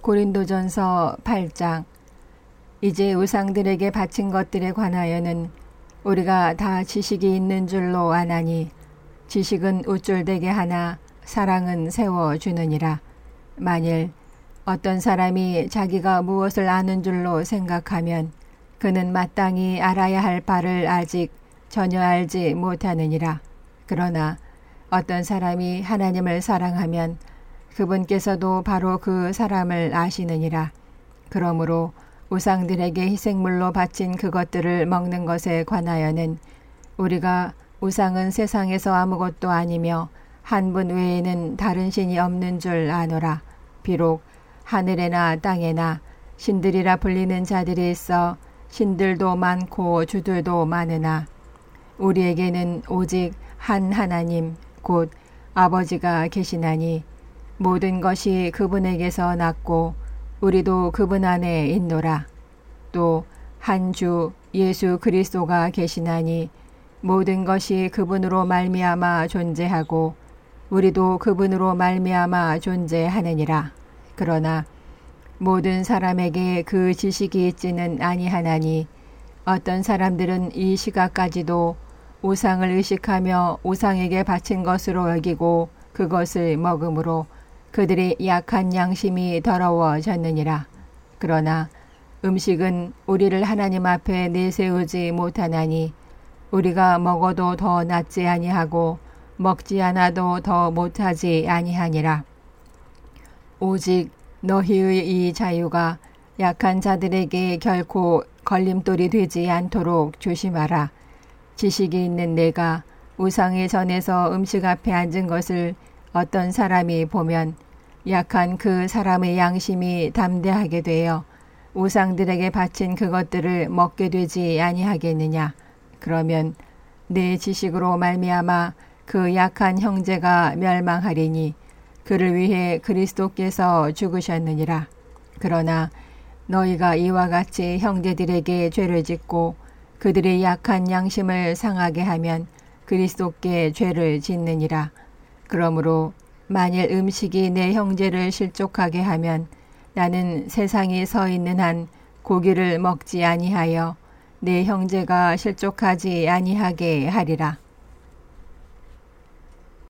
고린도전서 8장. 이제 우상들에게 바친 것들에 관하여는 우리가 다 지식이 있는 줄로 아나니 지식은 우쭐대게 하나 사랑은 세워주느니라. 만일 어떤 사람이 자기가 무엇을 아는 줄로 생각하면 그는 마땅히 알아야 할 바를 아직 전혀 알지 못하느니라. 그러나 어떤 사람이 하나님을 사랑하면 그분께서도 바로 그 사람을 아시느니라. 그러므로 우상들에게 희생물로 바친 그것들을 먹는 것에 관하여는 우리가 우상은 세상에서 아무것도 아니며 한 분 외에는 다른 신이 없는 줄 아노라. 비록 하늘에나 땅에나 신들이라 불리는 자들이 있어 신들도 많고 주들도 많으나 우리에게는 오직 한 하나님 곧 아버지가 계시나니 모든 것이 그분에게서 났고 우리도 그분 안에 있노라. 또 한 주 예수 그리스도가 계시나니 모든 것이 그분으로 말미암아 존재하고 우리도 그분으로 말미암아 존재하느니라. 그러나 모든 사람에게 그 지식이 있지는 아니하나니 어떤 사람들은 이 시각까지도 우상을 의식하며 우상에게 바친 것으로 여기고 그것을 먹음으로 그들의 약한 양심이 더러워졌느니라. 그러나 음식은 우리를 하나님 앞에 내세우지 못하나니 우리가 먹어도 더 낫지 아니하고 먹지 않아도 더 못하지 아니하니라. 오직 너희의 이 자유가 약한 자들에게 결코 걸림돌이 되지 않도록 조심하라. 지식이 있는 내가 우상의 전에서 음식 앞에 앉은 것을 어떤 사람이 보면 약한 그 사람의 양심이 담대하게 되어 우상들에게 바친 그것들을 먹게 되지 아니하겠느냐. 그러면 내 지식으로 말미암아 그 약한 형제가 멸망하리니 그를 위해 그리스도께서 죽으셨느니라. 그러나 너희가 이와 같이 형제들에게 죄를 짓고 그들의 약한 양심을 상하게 하면 그리스도께 죄를 짓느니라. 그러므로 만일 음식이 내 형제를 실족하게 하면 나는 세상이 서 있는 한 고기를 먹지 아니하여 내 형제가 실족하지 아니하게 하리라.